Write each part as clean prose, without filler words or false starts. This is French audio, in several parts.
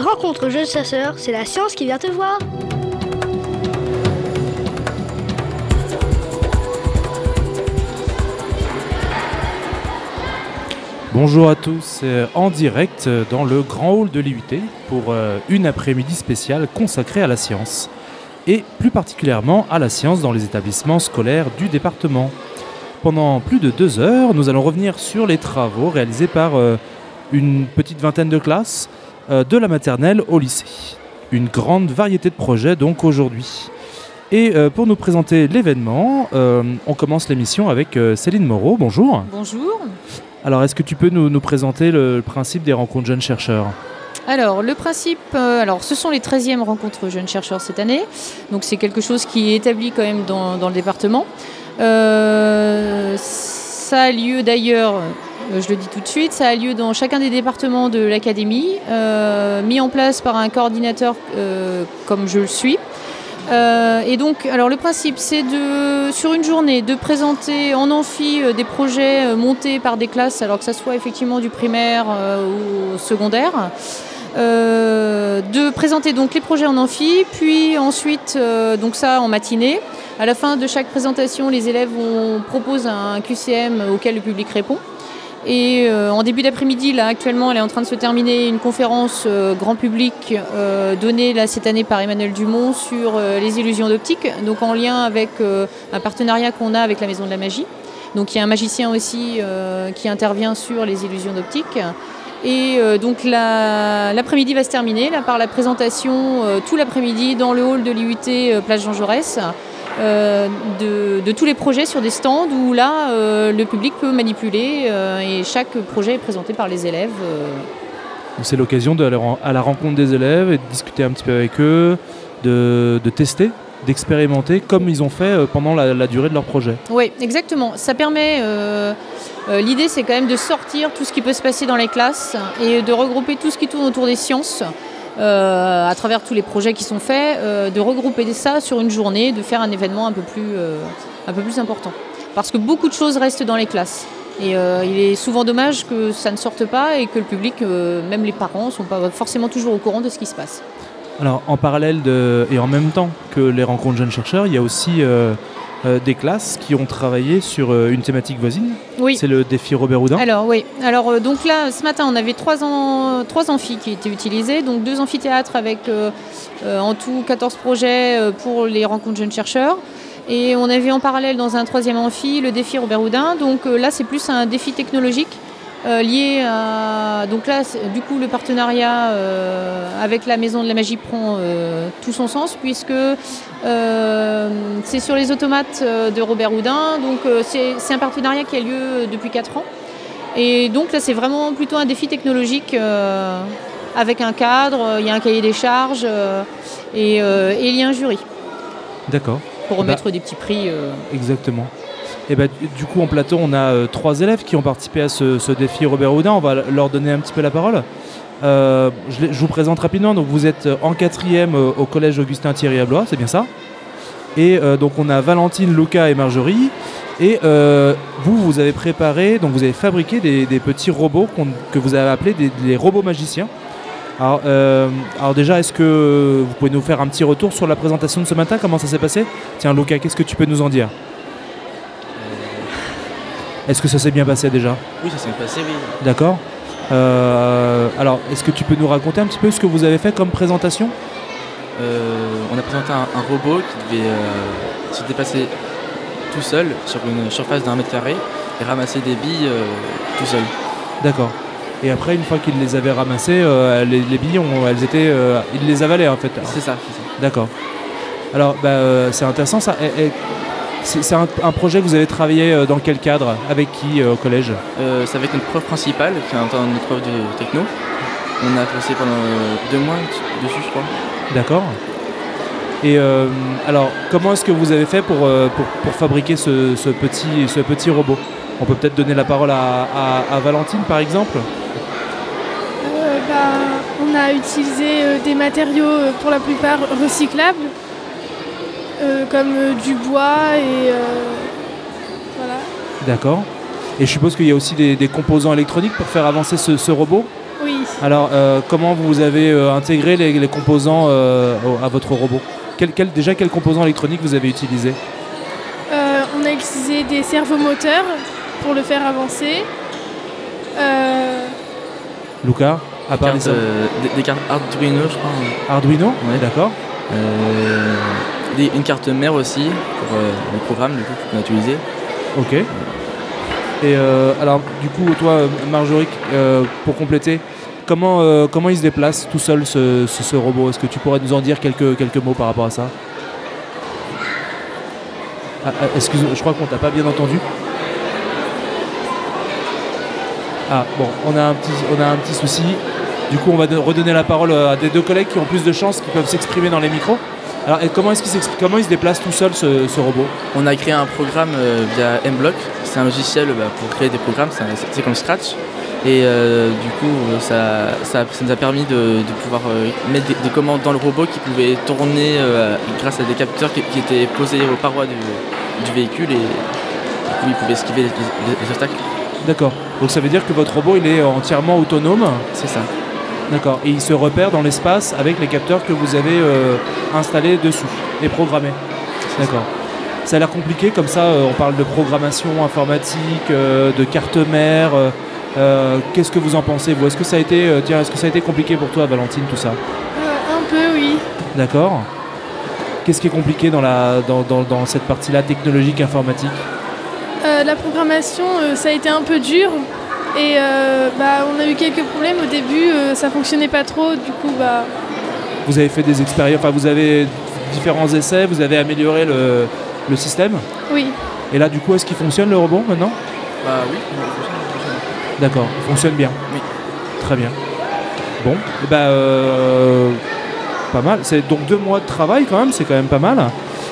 rencontre jeunes chasseurs, c'est la science qui vient te voir. Bonjour à tous, en direct dans le grand hall de l'IUT pour une après-midi spéciale consacrée à la science et plus particulièrement à la science dans les établissements scolaires du département. Pendant plus de 2 heures, nous allons revenir sur les travaux réalisés par une petite vingtaine de classes de la maternelle au lycée. Une grande variété de projets donc aujourd'hui. Et pour nous présenter l'événement, on commence l'émission avec Céline Moreau. Bonjour. Bonjour. Alors, est-ce que tu peux nous présenter le principe des rencontres jeunes chercheurs ? Alors, le principe, ce sont les 13e rencontres jeunes chercheurs cette année. Donc, c'est quelque chose qui est établi quand même dans le département. Ça a lieu d'ailleurs, je le dis tout de suite, ça a lieu dans chacun des départements de l'académie, mis en place par un coordinateur comme je le suis. Et donc, alors le principe, c'est sur une journée, de présenter en amphi des projets montés par des classes, alors que ça soit effectivement du primaire ou secondaire, de présenter donc les projets en amphi, puis ensuite, donc ça en matinée. À la fin de chaque présentation, les élèves proposent un QCM auquel le public répond. Et en début d'après-midi, là actuellement, elle est en train de se terminer une conférence grand public donnée là, cette année par Emmanuel Dumont sur les illusions d'optique, donc en lien avec un partenariat qu'on a avec la Maison de la Magie. Donc il y a un magicien aussi qui intervient sur les illusions d'optique. Et donc l'après-midi va se terminer là, par la présentation tout l'après-midi dans le hall de l'IUT Place Jean Jaurès. De tous les projets sur des stands où là le public peut manipuler et chaque projet est présenté par les élèves. C'est l'occasion d'aller à la rencontre des élèves et de discuter un petit peu avec eux, de tester, d'expérimenter comme ils ont fait pendant la durée de leur projet. Oui, exactement. Ça permet, l'idée c'est quand même de sortir tout ce qui peut se passer dans les classes et de regrouper tout ce qui tourne autour des sciences. À travers tous les projets qui sont faits, de regrouper ça sur une journée, de faire un événement un peu plus important. Parce que beaucoup de choses restent dans les classes. Et il est souvent dommage que ça ne sorte pas et que le public, même les parents, ne sont pas forcément toujours au courant de ce qui se passe. Alors, en parallèle et en même temps que les rencontres jeunes chercheurs, il y a aussi des classes qui ont travaillé sur une thématique voisine. Oui. C'est le défi Robert Houdin. Alors oui. Alors donc là, ce matin, on avait 3 amphis qui étaient utilisés, donc 2 amphithéâtres avec en tout 14 projets pour les rencontres jeunes chercheurs. Et on avait en parallèle dans un 3e amphi le défi Robert Houdin. Donc là, c'est plus un défi technologique lié à... Donc là, du coup, le partenariat avec la Maison de la Magie prend tout son sens puisque c'est sur les automates de Robert Houdin. Donc c'est un partenariat qui a lieu depuis 4 ans. Et donc là, c'est vraiment plutôt un défi technologique avec un cadre, il y a un cahier des charges et il y a un jury. D'accord. Pour remettre des petits prix. Exactement. Et du coup, en plateau, on a 3 élèves qui ont participé à ce défi Robert Houdin. On va leur donner un petit peu la parole. Je vous présente rapidement. Donc, vous êtes en 4e au collège Augustin Thierry à Blois, c'est bien ça ? Et donc, on a Valentine, Lucas et Marjorie. Et vous avez préparé, donc vous avez fabriqué des petits robots que vous avez appelés des robots magiciens. Alors déjà, est-ce que vous pouvez nous faire un petit retour sur la présentation de ce matin ? Comment ça s'est passé ? Tiens, Lucas, qu'est-ce que tu peux nous en dire ? Est-ce que ça s'est bien passé déjà ? Oui, ça s'est bien passé, oui. D'accord. Alors, est-ce que tu peux nous raconter un petit peu ce que vous avez fait comme présentation ? On a présenté un robot qui devait se déplacer tout seul sur une surface d'1 mètre carré et ramasser des billes tout seul. D'accord. Et après, une fois qu'il les avait ramassées, les billes, il les avalait en fait. C'est ça. D'accord. Alors, c'est intéressant ça. C'est un projet que vous avez travaillé dans quel cadre ? Avec qui au collège ? C'est avec notre prof principale, qui est notre prof de techno. On a passé pendant 2 mois dessus, je crois. D'accord. Et alors, comment est-ce que vous avez fait pour fabriquer ce petit robot ? On peut peut-être donner la parole à Valentine, par exemple. On a utilisé des matériaux pour la plupart recyclables, comme du bois et voilà. D'accord. Et je suppose qu'il y a aussi des composants électroniques pour faire avancer ce robot ? Oui. Alors, comment vous avez intégré les composants à votre robot? Déjà, quels composants électroniques vous avez utilisés? On a utilisé des servomoteurs pour le faire avancer. Luca, à part les Des cartes Arduino, je crois. Arduino? Ouais. D'accord. Une carte mère aussi pour le programme du coup, qu'on a utilisé. Ok. Et alors, du coup, toi, Marjorie, pour compléter, comment il se déplace tout seul ce robot? Est-ce que tu pourrais nous en dire quelques mots par rapport à ça? Excuse-moi, je crois qu'on t'a pas bien entendu. Ah bon, on a un petit souci. Du coup, on va redonner la parole à des deux collègues qui ont plus de chance, qui peuvent s'exprimer dans les micros. Alors, comment il se déplace tout seul ce robot? On a créé un programme via Mblock. C'est un logiciel pour créer des programmes, c'est comme Scratch. Et du coup, ça nous a permis de pouvoir mettre des commandes dans le robot qui pouvaient tourner grâce à des capteurs qui étaient posés aux parois du véhicule et du coup, il pouvait esquiver les obstacles. D'accord. Donc ça veut dire que votre robot, il est entièrement autonome? C'est ça. D'accord. Et il se repère dans l'espace avec les capteurs que vous avez installés dessus et programmés? D'accord. Ça a l'air compliqué comme ça, on parle de programmation informatique, de carte mère. Qu'est-ce que vous en pensez, vous? Est-ce que ça a été compliqué pour toi, Valentine, tout ça? Un peu, oui. D'accord. Qu'est-ce qui est compliqué dans cette partie-là technologique informatique? La programmation, ça a été un peu dur. Et on a eu quelques problèmes au début, ça fonctionnait pas trop, du coup Vous avez fait des expériences, vous avez différents essais, vous avez amélioré le système? Oui. Et là du coup, est-ce qu'il fonctionne le robot maintenant? Oui, il fonctionne. D'accord, il fonctionne bien. Oui. Très bien. Bon, pas mal. C'est donc 2 mois de travail quand même, c'est quand même pas mal.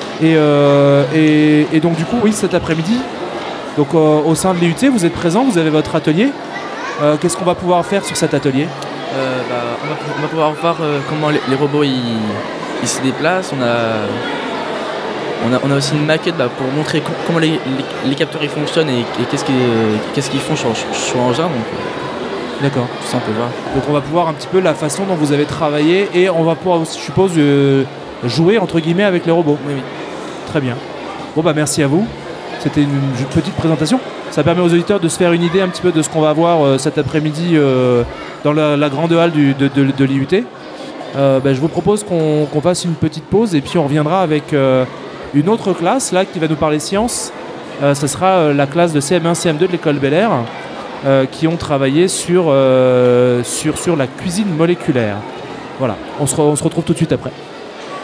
Et donc du coup, oui, cet après-midi, donc au sein de l'IUT, vous êtes présents, vous avez votre atelier. Qu'est-ce qu'on va pouvoir faire sur cet atelier? On va pouvoir voir comment les robots ils se déplacent. On a aussi une maquette pour montrer comment les capteurs ils fonctionnent et qu'est-ce qu'ils font sur l'engin. D'accord. Tout ça on peut voir. Donc on va pouvoir un petit peu la façon dont vous avez travaillé et on va pouvoir, je suppose, jouer entre guillemets avec les robots. Oui. Très bien. Bon merci à vous. C'était une petite présentation. Ça permet aux auditeurs de se faire une idée un petit peu de ce qu'on va voir cet après-midi dans la grande halle de l'IUT. Je vous propose qu'on fasse une petite pause et puis on reviendra avec une autre classe là qui va nous parler sciences. Ce sera la classe de CM1, CM2 de l'école Bel Air qui ont travaillé sur la cuisine moléculaire. Voilà, on se retrouve tout de suite après.